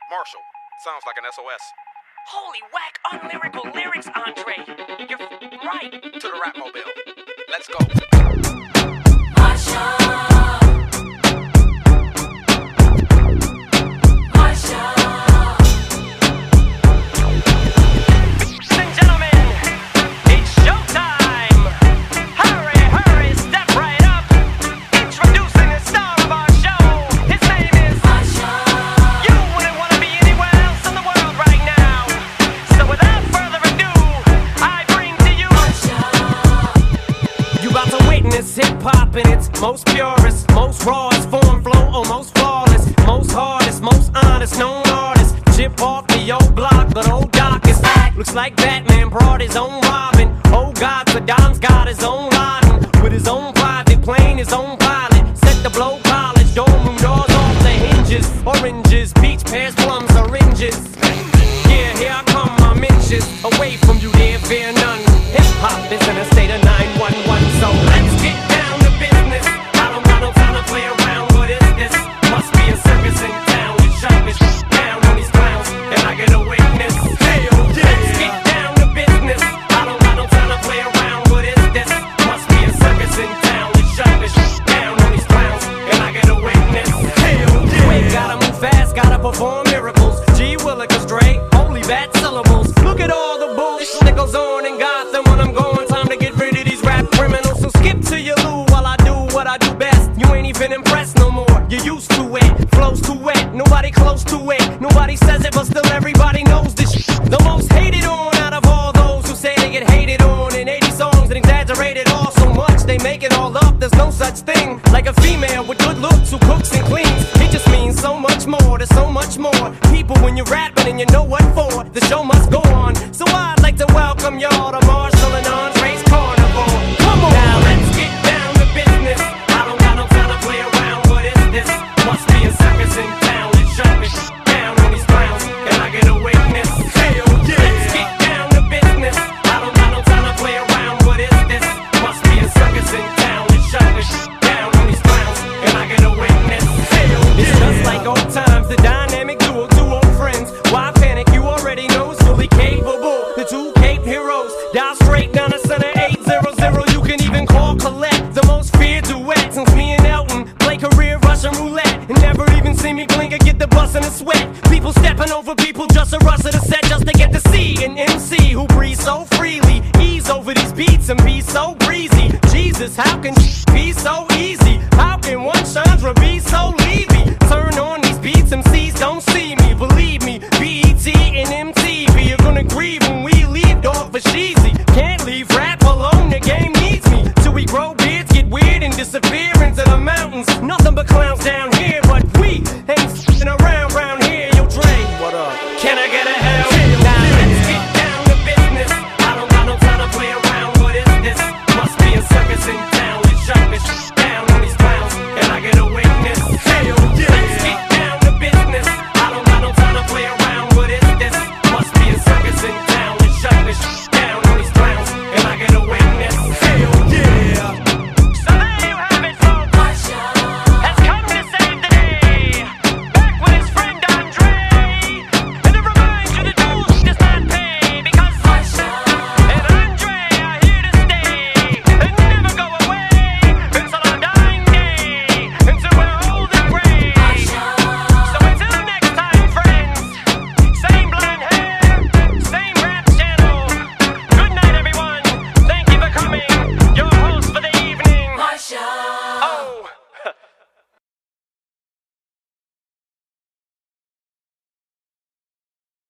Marshall, sounds like an SOS. Holy whack, unlyrical lyrics, Andre. You're right. To the rap mobile. Let's go. Hip-hop in its most purest, most rawest form, flow almost flawless, most hardest, most honest, known artist. Chip off the old block, but old Doc is back. Looks like Batman brought his own Robin. Oh God, Saddam's got his own Laden. With his own private plane, his own pilot. Set the blow polish, dorm room doors off the hinges. Oranges, peach, pears, plums, syringes. Yeah, here I come, my inches. Away from you, there fear none. Hip-hop is in a state of 911, so let's get down to business. I don't got no time to play around, what is this? Must be a circus in town. We shut this down on these clowns, and I get a witness. Hell yeah. Let's get down to business. I don't got no time to play around, what is this? Must be a circus in town. We shut this down on these clowns, and I get a witness. Hell yeah. We gotta move fast, gotta perform miracles. G Willikers, Dre, holy bad syllables. Look at all the bullshit that goes on in Gotham when I'm going. Time to get rid of these rap criminals. So skip to your loo while I do what I do best. You ain't even impressed no more. You're used to it. Flow's too wet. Nobody close to it. Nobody says it, but still everybody knows this shit. The most hated on out of all those who say they get hated on in 80 songs and exaggerated all so much they make it all up. There's no such thing like a female with good looks who cooks and cleans. It just means so much more. There's so much more people when you're rapping and you know what for. The show must go on. So I'd like to welcome y'all to Marshall and Andre's Carnival. Come on. Now let's get down to business. I don't got no time to play around. What is this? Must be a circus in town. Let's shut this down on these clowns, and I get a witness. Hell yeah. Let's get down to business. I don't got no time to play around. What is this? Must be a circus in town. Let's shut this down on these clowns, and I get a witness. Hell yeah. It's just like old times, the dynamic duo, two old friends. Why panic? You already know it's fully capable. The two Cape heroes, dial straight down the center 800. You can even call Colette, the most feared duet since me and Elton play career Russian roulette and never even see me blink or get the bus in a sweat. People stepping over people just to rush to the set just to get to see an MC who breathes so freely, ease over these beats and be so breezy. Jesus, how can be so easy? How can one Chandra be so leavy? Turn on these beats, MCs don't see me. Believe me, BET and MTV are gonna grieve when we leave dog for sheezy. Can't leave rap alone, the game needs me. Till we grow beards, get weird and disappear into the mountains. Nothing but clowns down here.